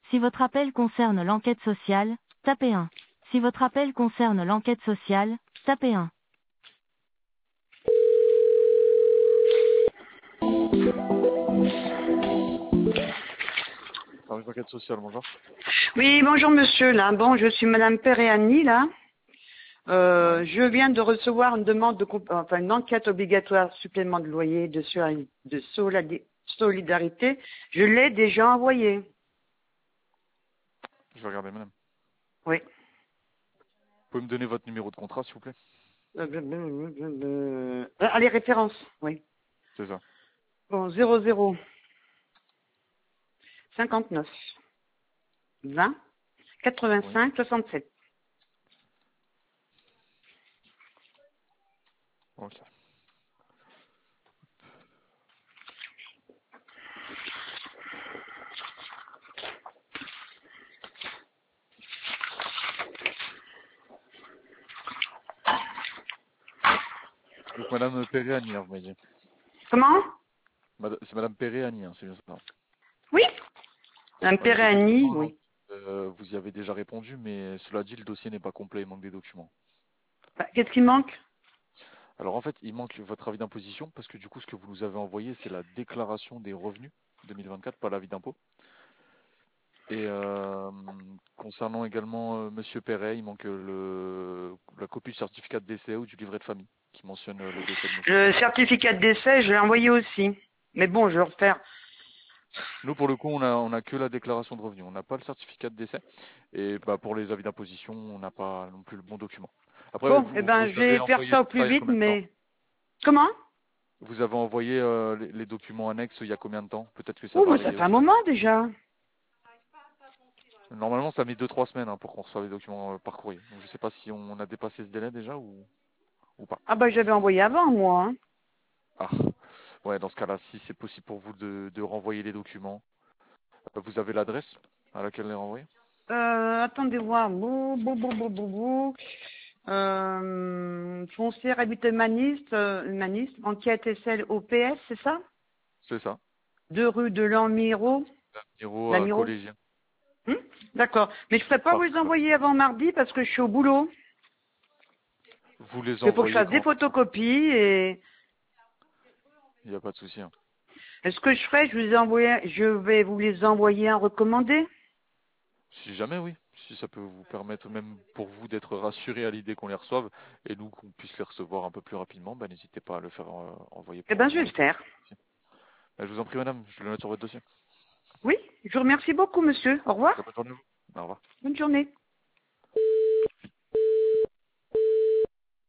Si votre appel concerne l'enquête sociale, tapez 1. Si votre appel concerne l'enquête sociale, tapez 1. Service d'enquête sociale, bonjour. Oui, bonjour monsieur, là. Bon, je suis madame Péréani, là. Ouais. Je viens de recevoir une demande une enquête obligatoire supplément de loyer de solidarité. Je l'ai déjà envoyée. Je vais regarder, madame. Oui. Vous pouvez me donner votre numéro de contrat, s'il vous plaît? Ah, les références, oui. C'est ça. Bon, 00 59 20 Oui. 85 67. Ok. Donc, madame Péréani, hein, vous m'avez dit. Comment? C'est madame Péréani, hein, c'est bien ça. Oui, madame Ouais, donc Péréani, effectivement, oui. vous y avez déjà répondu, mais cela dit, le dossier n'est pas complet, il manque des documents. Bah, qu'est-ce qui manque? Alors en fait, il manque votre avis d'imposition, parce que du coup, ce que vous nous avez envoyé, c'est la déclaration des revenus 2024, pas l'avis d'impôt. Et concernant également Monsieur Perret, il manque la copie du certificat de décès ou du livret de famille qui mentionne le décès de Monsieur Le Perret. certificat de décès, je l'ai envoyé aussi. Mais bon, je vais refaire. Nous, pour le coup, on a que la déclaration de revenus, on n'a pas le certificat de décès. Et bah, pour les avis d'imposition, on n'a pas non plus le bon document. Après, Bon, eh vous ben, je avez vais faire envoyé ça au tout plus ça il y a vite, combien de temps? mais... Comment? Vous avez envoyé les documents annexes il y a combien de temps? Peut-être que ça Oh, va mais ça arriver fait un aussi. moment déjà. Normalement, ça met 2-3 semaines hein, pour qu'on reçoive les documents par courrier. Donc, je ne sais pas si on a dépassé ce délai déjà ou pas. Ah bah j'avais envoyé avant, moi. Hein. Ah, ouais, dans ce cas-là, si c'est possible pour vous de renvoyer les documents, vous avez l'adresse à laquelle les renvoyer? Attendez voir. Foncière habitat Maniste, enquête SL OPS, c'est ça? C'est ça. 2 rue de Lamiro. Bureau Lamiro. collégien. D'accord. Mais je ne pourrais pas vous les Parfait. envoyer avant mardi parce que je suis au boulot. Vous les Il faut que je envoyez fasse des quand? photocopies et Il n'y a pas de souci, hein. est-ce que je ferai, je vais vous les envoyer en recommandé? Si jamais, oui. Si ça peut vous permettre, même pour vous, d'être rassuré à l'idée qu'on les reçoive et nous qu'on puisse les recevoir un peu plus rapidement, bah, n'hésitez pas à le faire envoyer Eh pour ben, nous je vais en le faire. récupérer. Je vous en prie, madame, je le note sur votre dossier. Oui, je vous remercie beaucoup, monsieur. Au revoir. Très bonne journée à vous. Au revoir. Bonne journée.